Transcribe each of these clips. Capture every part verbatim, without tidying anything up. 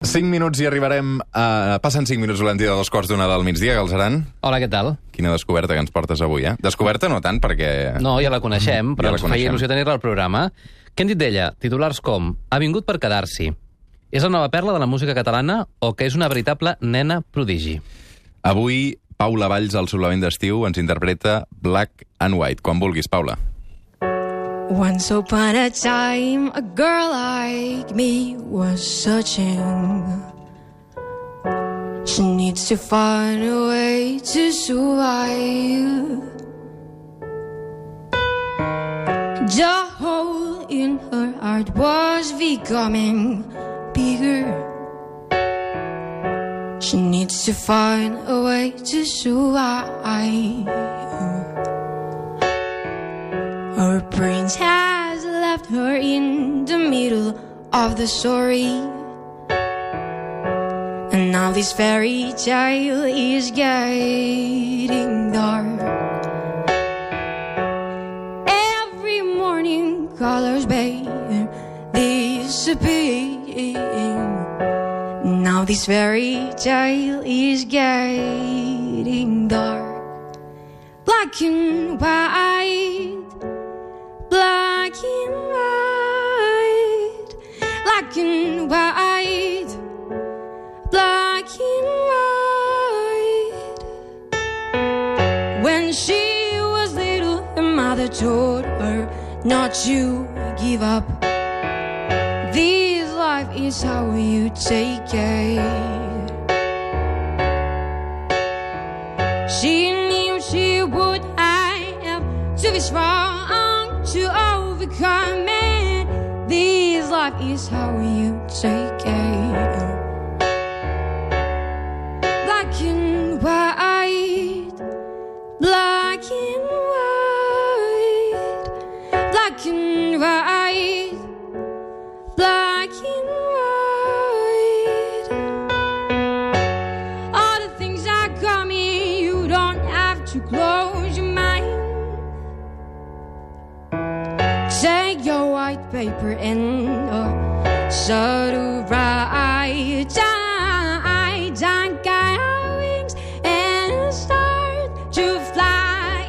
cinc minuts i arribarem a... Passen cinc minuts, Valentí, de dos quarts d'una del migdia, Galzeran. Hola, què tal? Quina descoberta que ens portes avui, eh? Descoberta no tant, perquè... No, ja la coneixem, però Ja la ens feia coneixem. il·lusió tenir-la al programa. Què han dit d'ella? Titulars com: ha vingut per quedar-s'hi. És la nova perla de la música catalana o que és una veritable nena prodigi? Avui, Paula Valls, al suplement d'estiu, ens interpreta Black and White. Quan vulguis, Paula. Once upon a time, a girl like me was searching. She needs to find a way to survive. The hole in her heart was becoming bigger. She needs to find a way to survive. Her prince has left her in the middle of the story, and now this fairy tale is getting dark. Every morning colors bathe disappearing. Now this fairy tale is getting dark. Black and white, black and white, black and white, black and white. When she was little, her mother told her not to give up. This life is how you take it. She knew she would have to be strong to overcome it. This life is how you take it. Black and white, black and white, black and white, black and white. All the things that got me, you don't have to close your mind. Take your white paper and uh, start to write down, down, got wings and start to fly.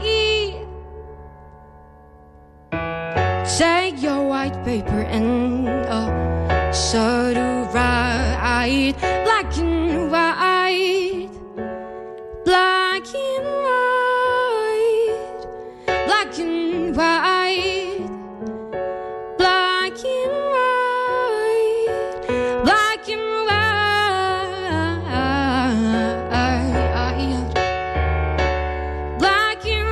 Take your white paper and uh, start to write black and white, black and white, black and white, black and white, black and white, black and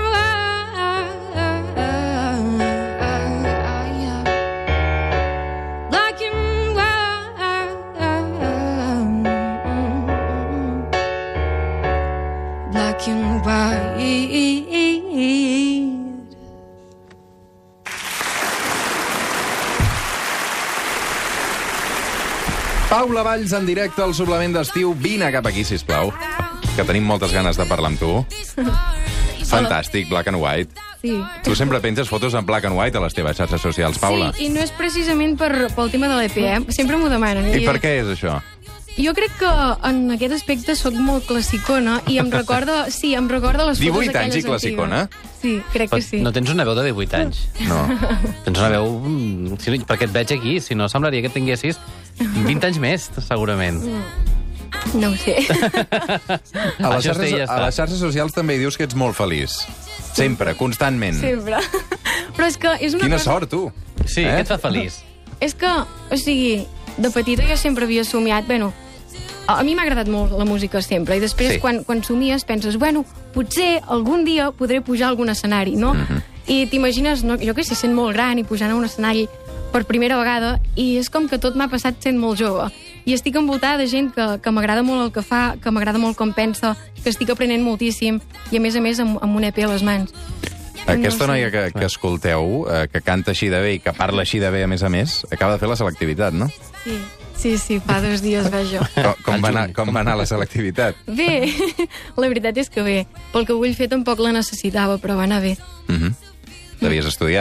white, black and white, black and white. Paula Valls, en directe al suplement d'estiu. Vine cap aquí, sisplau, que tenim moltes ganes de parlar amb tu. Fantàstic, Black and White. Sí. Tu sempre penges fotos en black and white a les teves xarxes socials, Paula. Sí, i no és precisament per, pel tema de l'E P, eh? Sempre m'ho demanen. I per què és això? Jo crec que en aquest aspecte sóc molt classicona i em recorda, sí, em recorda les fotos divuit aquelles anys i classicona? antigues. Sí, crec que sí. No tens una veu de divuit anys. No. Tens una veu... mm, sí, perquè et veig aquí, si no semblaria que tinguessis vint anys més, segurament. No ho sé. A les, Això xarxes, ja està. a les xarxes socials també hi dius que ets molt feliç. Sempre, constantment. Sempre. Però és que és una Quina cosa... sort, tu. Sí, Eh? què et fa feliç? És que, o sigui, de petita jo sempre havia somiat... Bueno, a mi m'ha agradat molt la música sempre, i després Sí. quan, quan somies penses, bueno, potser algun dia podré pujar a algun escenari, no? Mhm. I t'imagines, no, jo que sé, sent molt gran i pujant a un escenari per primera vegada, i és com que tot m'ha passat sent molt jove. I estic envoltada de gent que, que m'agrada molt el que fa, que m'agrada molt com pensa, que estic aprenent moltíssim, i a més a més amb, amb un E P a les mans. Aquesta No sé. noia que, que escolteu, eh, que canta així de bé i que parla així de bé, a més a més, acaba de fer la selectivitat, no? Sí, sí, sí, fa dos dies vaig jo. Com, com, Al va anar, juny. com va anar la selectivitat? Bé, la veritat és que bé. Pel que vull fer tampoc la necessitava, però va anar bé. Uh -huh. L'havies estudiat?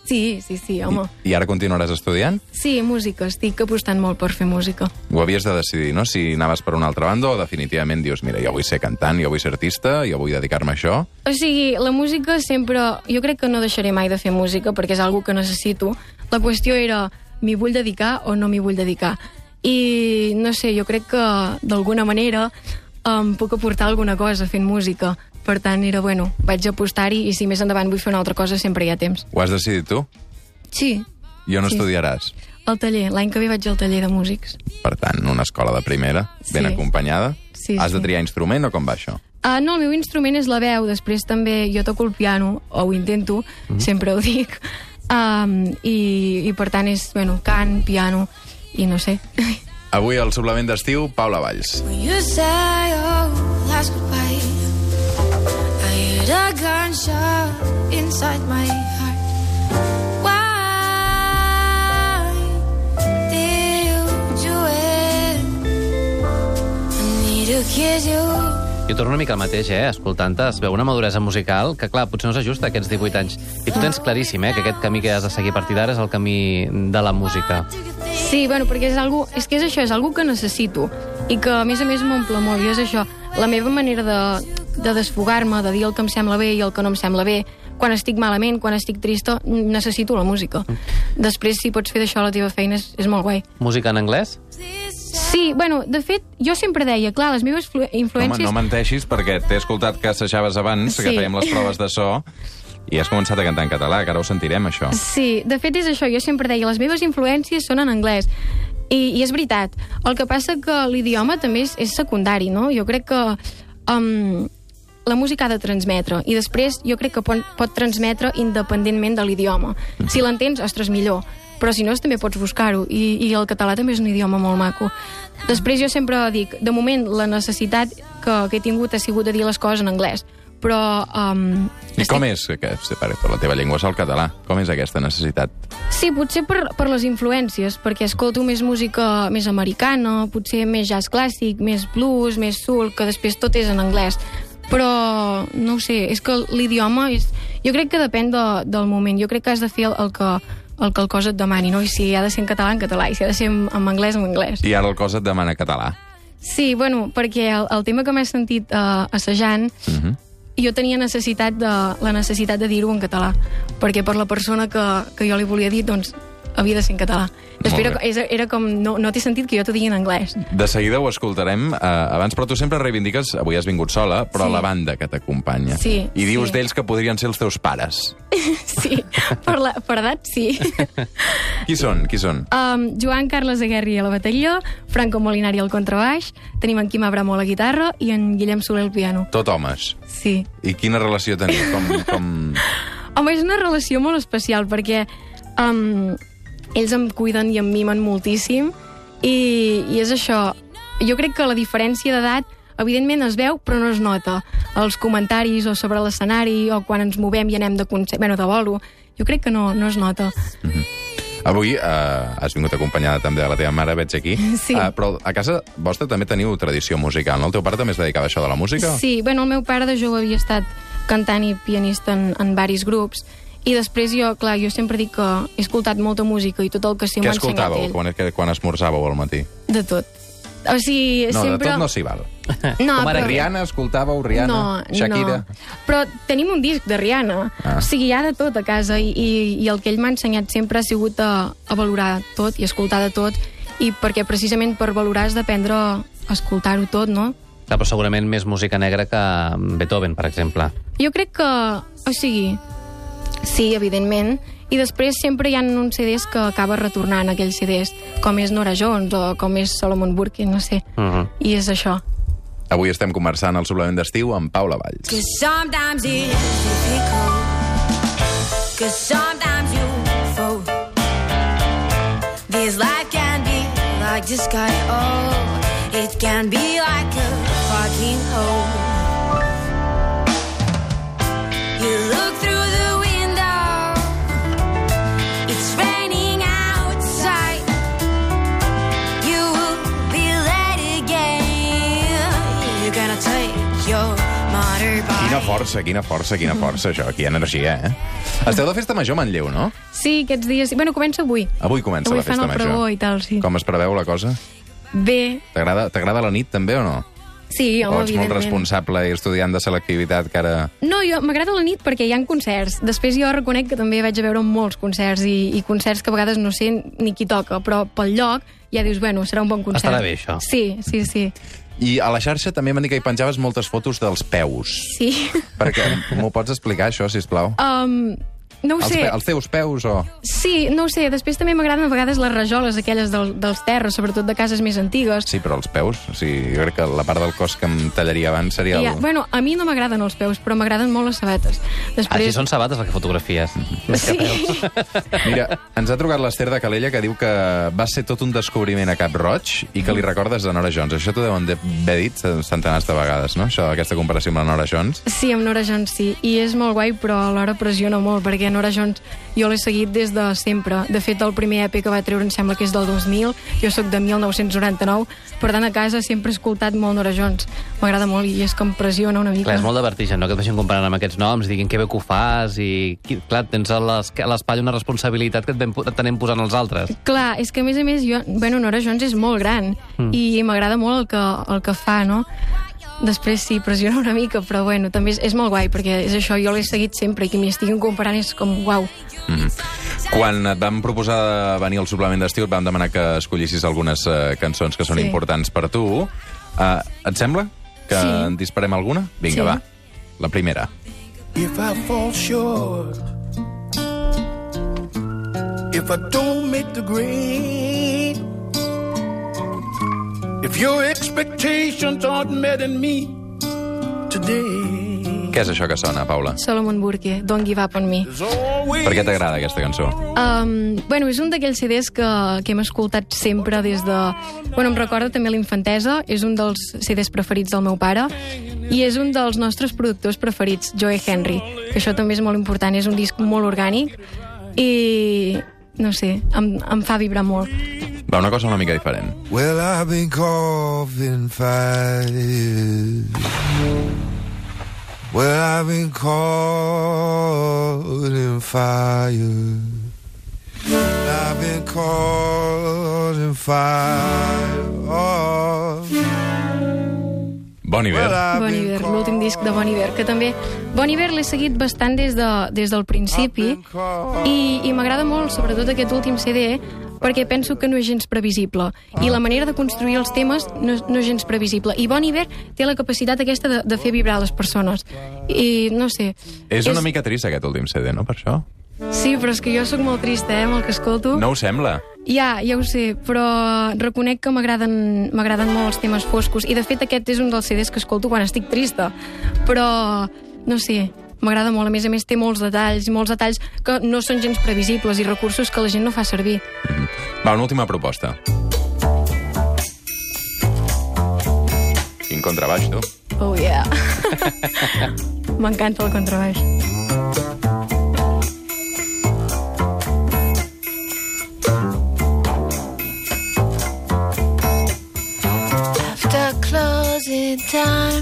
Sí, sí, sí, home. I, I ara continuaràs estudiant? Sí, música, estic apostant molt per fer música. Ho havies de decidir, no? Si anaves per una altra banda o definitivament dius, mira, jo vull ser cantant, jo vull ser artista, jo vull dedicar-me a això. O sigui, la música sempre... Jo crec que no deixaré mai de fer música perquè és algo que necessito. La qüestió era, m'hi vull dedicar o no m'hi vull dedicar? I, no sé, jo crec que d'alguna manera em puc aportar alguna cosa fent música. Per tant, era, bueno, vaig apostar-hi i si més endavant vull fer una altra cosa sempre hi ha temps. Ho has decidit tu? Sí. I on Sí. estudiaràs? Al taller. L'any que ve vaig al taller de músics. Per tant, una escola de primera, ben Sí. acompanyada. Sí, Has de sí. triar instrument o com va això? Uh, no, el meu instrument és la veu. Després també jo toco el piano, o ho intento, mm. sempre ho dic. Um, i, I per tant és, bueno, cant, piano, i no sé. Avui al suplement d'estiu, Paula Valls. When you say, oh, last goodbye, I hear a gunshot inside my heart. Why did you do it? I need to kiss you. Jo torno una mica al mateix, eh? Escoltant-te, es veu una maduresa musical que, clar, potser no s'ajusta a aquests divuit anys. I tu tens claríssim, eh, que aquest camí que has de seguir a partir d'ara és el camí de la música. Sí, bueno, perquè és, algo, és que és això, és algo que necessito i que, a més a més, m'omple molt. I és això, la meva manera de, de desfogar-me, de dir el que em sembla bé i el que no em sembla bé. Quan estic malament, quan estic trista, necessito la música. Després, si pots fer d'això la teva feina, és, és molt guai. Música en anglès? Sí, bueno, de fet, jo sempre deia, clar, les meves flu- Home, influències... no menteixis, perquè t'he escoltat que assajaves abans, Sí. que fèiem les proves de so, i has començat a cantar en català, que ara ho sentirem, això. Sí, de fet és això, jo sempre deia, les meves influències són en anglès. I, i és veritat. El que passa que l'idioma també és, és secundari, no? Jo crec que um, la música ha de transmetre, i després jo crec que pot, pot transmetre independentment de l'idioma. Si l'entens, ostres, millor. Però si no, també pots buscar-ho. I, I el català també és un idioma molt maco. Després jo sempre dic, de moment la necessitat que, que he tingut ha sigut de dir les coses en anglès. Però... Um, I com és? Que, que, per, per la teva llengua és el català. Com és aquesta necessitat? Sí, potser per, per les influències, perquè escolto més música més americana, potser més jazz clàssic, més blues, més soul, que després tot és en anglès. Però, no ho sé, és que l'idioma és... Jo crec que depèn de, del moment. Jo crec que has de fer el, el que... el que el cos et demani, no? I si ha de ser en català, en català, i si ha de ser en, en anglès, en anglès. I ara el cos et demana català. Sí, bueno, perquè el, el tema que m'has sentit uh, assajant, Uh -huh. jo tenia necessitat de, la necessitat de dir-ho en català, perquè per la persona que, que jo li volia dir, doncs, havia de ser en català. Després era, era, era com, no, no té sentit que jo t'ho digui en anglès. De seguida ho escoltarem eh, abans, però tu sempre reivindiques, avui has vingut sola, però Sí. la banda que t'acompanya. Sí, I dius sí. d'ells que podrien ser els teus pares. Sí, per, la, per edat, sí. Qui són? Qui són? Um, Joan Carles Aguerri a la bateria, Franco Molinari al contrabaix, tenim en Quim Abramo a la guitarra i en Guillem Soler al piano. Tot homes. Sí. I quina relació teniu? Com, com... Home, és una relació molt especial perquè um, ells em cuiden i em mimen moltíssim i, i és això. Jo crec que la diferència d'edat evidentment es veu, però no es nota. Els comentaris o sobre l'escenari o quan ens movem i anem de concert, bueno, de bolo, jo crec que no, no es nota. Mm-hmm. Avui eh, has vingut acompanyada també de la teva mare, veig aquí. Sí. Eh, però a casa vostra també teniu tradició musical, no? El teu pare també es dedicava a això de la música? Sí, bueno, el meu pare de jove havia estat cantant i pianista en, en varis grups i després jo, clar, jo sempre dic que he escoltat molta música i tot el que sé Què m'ha ensenyat escoltàveu ell. quan, quan esmorzàveu al matí? De tot. O sigui, No, sempre... de tot no s'hi val. No, Com ara però... Rihanna, escoltàveu Rihanna? No, Shakira? no. Però tenim un disc de Rihanna. Ah. O sigui, hi ha de tot a casa i, i, i el que ell m'ha ensenyat sempre ha sigut a, a valorar tot i escoltar de tot i perquè precisament per valorar has d'aprendre a escoltar-ho tot, no? Clar, però segurament més música negra que Beethoven, per exemple. Jo crec que... O sigui, sí, evidentment, i després sempre hi ha uns C Ds que acaba retornant aquells C Ds, com és Nora Jones o com és Solomon Burke, no sé. Uh -huh. I és això. Avui estem conversant al suplement d'estiu amb Paula Valls. Cause sometimes it's difficult. Cause sometimes you fall. This life can be like the sky. Oh, it can be like a fucking hole. You look through the window. It's raining outside. You will be late again. You're gonna take your motorbike. Quina força, quina força, quina força, això. Quina energia, eh? Esteu de festa major a Manlleu, no? Sí, aquests dies... Bueno, comença avui. Avui comença avui la festa major. Avui fan el pregó i tal, sí. Com es preveu la cosa? Bé. T'agrada la nit, també, o no? Sí, home, o ets molt evidentment. responsable i estudiant de selectivitat que ara... No, jo m'agrada la nit perquè hi ha concerts. Després jo reconec que també vaig a veure molts concerts i, i concerts que a vegades no sé ni qui toca, però pel lloc ja dius, bueno, serà un bon concert. Estarà bé, això. Sí, sí, sí. I a la xarxa també m'han dit que hi penjaves moltes fotos dels peus. Sí. Perquè m'ho pots explicar, això, sisplau? Um, no ho els sé. Pe els teus peus, o...? Sí, no ho sé. Després també m'agraden a vegades les rajoles aquelles del, dels terres, sobretot de cases més antigues. Sí, però els peus, o sigui, jo crec que la part del cos que em tallaria abans seria... El... Ja, bueno, a mi no m'agraden els peus, però m'agraden molt les sabates. Després... Així són sabates les que fotografies. Sí. Mira, ens ha trucat l'Ester de Calella, que diu que va ser tot un descobriment a Cap Roig i que li recordes de Nora Jones. Això t'ho deuen haver dit centenars de vegades, no? Això, aquesta comparació amb la Nora Jones. Sí, amb Nora Jones sí. I és molt guai, però alhora pressiona molt, perquè Nora Jones jo l'he seguit des de sempre. De fet, el primer E P que va treure em sembla que és del dos mil, jo sóc de mil nou-cents noranta-nou, per tant a casa sempre he escoltat molt Nora Jones. M'agrada molt i és com pressiona una mica. Clar, és molt de vertigen, no? Que et vagin comparant amb aquests noms, diguin que bé que ho fas i, clar, tens a l'espatlla una responsabilitat que et tenem posant els altres. Clar, és que a més a més jo, bueno, Nora Jones és molt gran mm. i m'agrada molt el que, el que fa, no? Després sí, pressiona una mica, però bueno, també és, és molt guai, perquè és això, jo l'he seguit sempre i que m'hi estiguin comparant és com uau. Mm. Quan et vam proposar de venir al suplement d'estiu et vam demanar que escollissis algunes uh, cançons que són sí. importants per tu. Uh, et sembla que sí. en disparem alguna? Vinga, sí. va. La primera. If I fall short, if I don't make the grade, if your expectations aren't met in me today. Què és això que sona, Paula? Solomon Burke, Don't Give Up on Me. Per què t'agrada aquesta cançó? Um, bueno, és un d'aquells C Ds que, que hem escoltat sempre des de... Bueno, em recorda també la infantesa, és un dels C Ds preferits del meu pare, i és un dels nostres productors preferits, Joe Henry, que això també és molt important, és un disc molt orgànic, i no sé, em, em fa vibrar molt. Va, una cosa una mica diferent. Well, I've been coughing fire. Well, I've been caught in fire. I've been caught in fire. Oh. Bon Iver. Bon Iver, l'últim disc de Bon Iver, que també... Bon Iver l'he seguit bastant des, de, des del principi i, i m'agrada molt, sobretot aquest últim C D, perquè penso que no és gens previsible. I la manera de construir els temes no, no és gens previsible. I Bon Iver té la capacitat aquesta de, de fer vibrar les persones. I no sé... És una és... mica trist aquest últim C D, no, per això? Sí, però és que jo sóc molt trista, eh, amb el que escolto. No ho sembla? Ja, ja ho sé, però reconec que m'agraden m'agraden molt els temes foscos. I, de fet, aquest és un dels C Ds que escolto quan estic trista. Però, no sé, m'agrada molt. A més a més, té molts detalls, molts detalls que no són gens previsibles i recursos que la gent no fa servir. Mm. Va, una última proposta. Quin contrabaix, tu? Oh, yeah. M'encanta el contrabaix. Time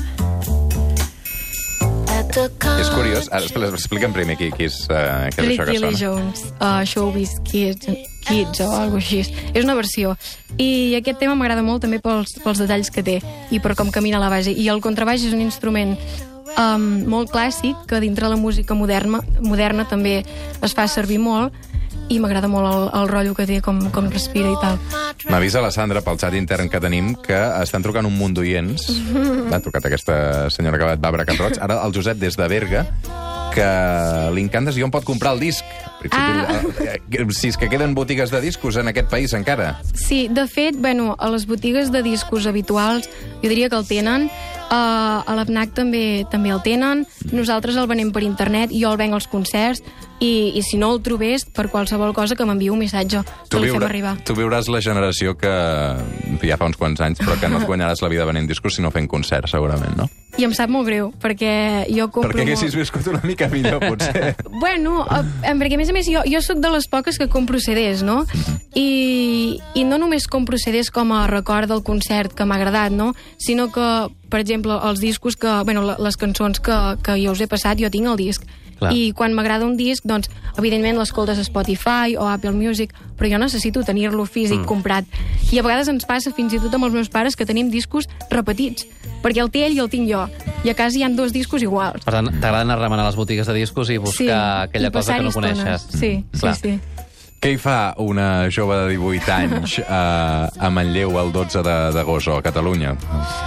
at the és curiós, ara explica'm primer qui, qui és, uh, què és Rick això que sona. Lee Jones, uh, Showbiz Kids, Kids o alguna cosa així. És una versió. I aquest tema m'agrada molt també pels, pels detalls que té i per com camina la base. I el contrabaix és un instrument um, molt clàssic que dintre la música moderna, moderna també es fa servir molt i m'agrada molt el, el rotllo que té, com, com respira i tal. M'avisa la Sandra pel xat intern que tenim que estan trucant un munt d'oients. M'ha trucat aquesta senyora que va a Can Roig. Ara el Josep des de Berga, que li encanta si on pot comprar el disc. Ah. Si és que queden botigues de discos en aquest país encara. Sí, de fet, bueno, a les botigues de discos habituals jo diria que el tenen. Uh, a l'A P N A C també també el tenen. Nosaltres el venem per internet, jo el venc als concerts i, i si no el trobés, per qualsevol cosa que m'enviï un missatge que li fem arribar. Tu viuràs la generació que ja fa uns quants anys, però que no et guanyaràs la vida venent discos sinó fent concerts, segurament, no? I em sap molt greu, perquè jo compro... Perquè haguessis molt... viscut una mica millor, potser. Bueno, uh, perquè a més a més jo, jo sóc de les poques que compro C Ds, no? I, i no només compro C Ds com a record del concert que m'ha agradat, no? Sinó que, per exemple, els discos que... Bueno, les cançons que, que jo us he passat, jo tinc el disc. Clar, Clar. I quan m'agrada un disc, doncs, evidentment l'escoltes a Spotify o Apple Music, però jo necessito tenir-lo físic, mm. comprat. I a vegades ens passa, fins i tot amb els meus pares, que tenim discos repetits, perquè el té ell i el tinc jo. I a casa hi ha dos discos iguals. Per tant, t'agrada anar a remenar les botigues de discos i buscar sí, aquella i cosa que no estones. coneixes. Sí, Clar. sí, sí. Què hi fa una jove de divuit anys a, a Manlleu el dotze d'agost o a Catalunya?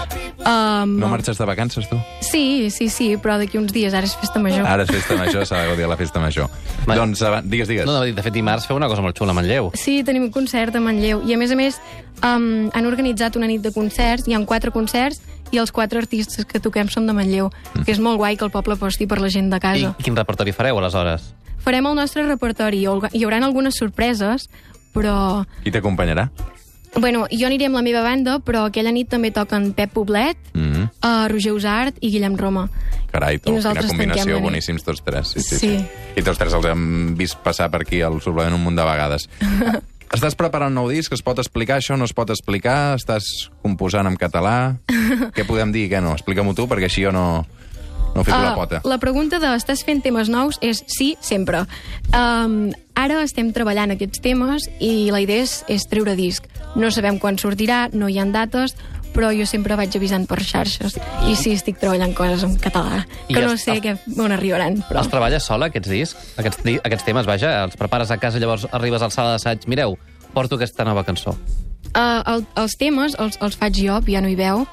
Um, No marxes de vacances, tu? Sí, sí, sí, però d'aquí uns dies, ara és festa major. Ara és festa major, s'ha de gaudir la festa major. Va. Doncs, ava- digues, digues. No, no, de fet, dimarts feu una cosa molt xula a Manlleu. Sí, tenim un concert a Manlleu. I, a més a més, um, han organitzat una nit de concerts, hi ha quatre concerts, i els quatre artistes que toquem són de Manlleu, mm. que és molt guai que el poble aposti per la gent de I casa. quin repertori fareu, aleshores? Farem el nostre repertori, hi haurà algunes sorpreses, però... Qui t'acompanyarà? Bueno, jo aniré amb la meva banda, però aquella nit també toquen Pep Poblet, Mm -hmm. uh, Roger Usart i Guillem Roma. Carai, tu, I quina nosaltres tanquem combinació, la nit. boníssims tots tres. Sí, sí, sí. Sí. I tots tres els hem vist passar per aquí al suplement un munt de vegades. Estàs preparant un nou disc? Es pot explicar això? No es pot explicar? Estàs composant en català? Què podem dir? Què no? Explica-m'ho tu, perquè així jo no, no fico la pota. La pregunta de estàs fent temes nous és sí, sempre. Um, ara estem treballant aquests temes i la idea és, és treure disc. No sabem quan sortirà, no hi ha dates, però jo sempre vaig avisant per xarxes. I sí, estic treballant coses en català, I que ja no està. sé què, on arribaran. Però... Els treballes sola, aquests discs? Aquests, di- aquests temes, vaja, els prepares a casa, llavors arribes al sala d'assaig. Mireu, porto aquesta nova cançó. Uh, el, els temes els, els faig jo, piano i veu,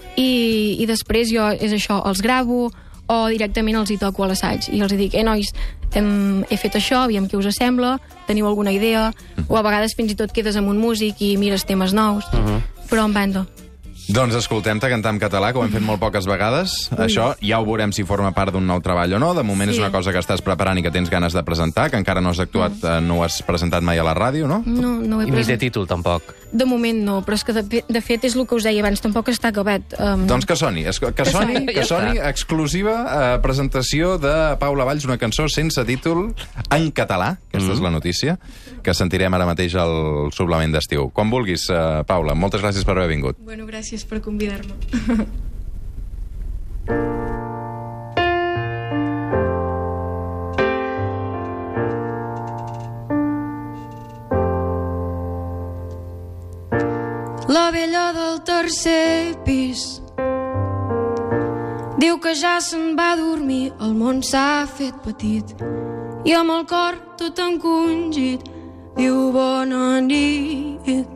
i, i després jo, és això, els gravo o directament els hi toco a l'assaig i els hi dic, eh, nois, hem, he fet això, aviam què us sembla, teniu alguna idea? O a vegades fins i tot quedes amb un músic i mires temes nous, uh -huh. però en banda. Doncs escoltem-te cantar en català, que ho hem fet molt poques vegades. Ui. Això ja ho veurem si forma part d'un nou treball o no. De moment Sí. és una cosa que estàs preparant i que tens ganes de presentar, que encara no has actuat, eh, no ho has presentat mai a la ràdio, no? No, no ho he I ni té pres... títol, tampoc. De moment no, però és que de, fe- de fet és el que us deia abans, tampoc està acabat. Um... Doncs que soni, es- que soni, soni. que Ja soni està. exclusiva eh, presentació de Paula Valls, una cançó sense títol, en català, aquesta mm. és la notícia, que sentirem ara mateix al suplement d'estiu. Quan vulguis, eh, Paula, moltes gràcies per haver vingut. Bueno, gràcies per convidar-me. La vella del tercer pis diu que ja se'n va a dormir, el món s'ha fet petit i amb el cor tot encongit diu bona nit.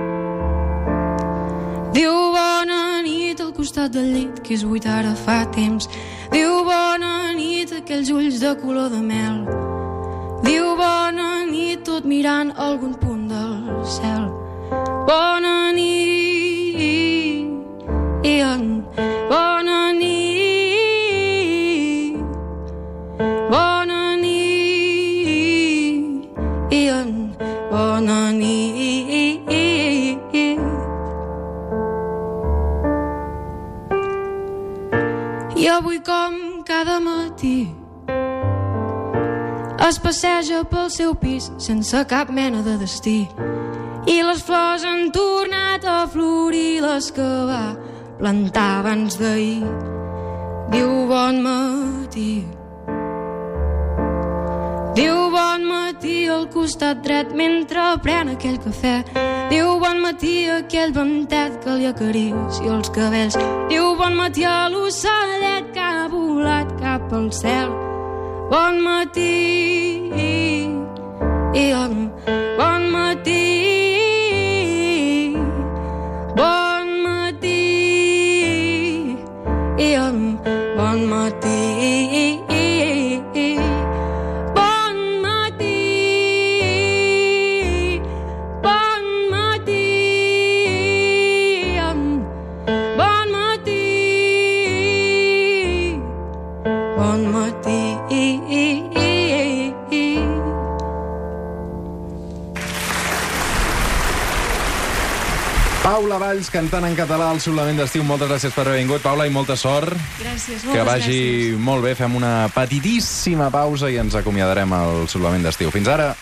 Diu bona nit al costat del llit, que és buit ara fa temps. Diu bona nit aquells ulls de color de mel. Diu bona nit tot mirant algun punt del cel. Bona nit, Ian, bona nit, bona nit, Ian, bona nit. I avui com cada matí es passeja pel seu pis sense cap mena de destí. I les flors han tornat a florir, les que va plantar abans d'ahir. Diu bon matí. Diu bon matí al costat dret mentre pren aquell cafè. Diu bon matí a aquell ventet que li acaricia els cabells. Diu bon matí a l'ocellet que ha volat cap al cel. Bon matí, Ian, bon matí. Bon matí, Ian, bon matí. Bon matí, bon matí, Ian, bon matí, bon matí. Paula Valls cantant en català al suplement d'estiu. Moltes gràcies per haver vingut, Paula, i molta sort. Gràcies, moltes Que vagi gràcies. molt bé. Fem una petitíssima pausa i ens acomiadarem al suplement d'estiu. Fins ara.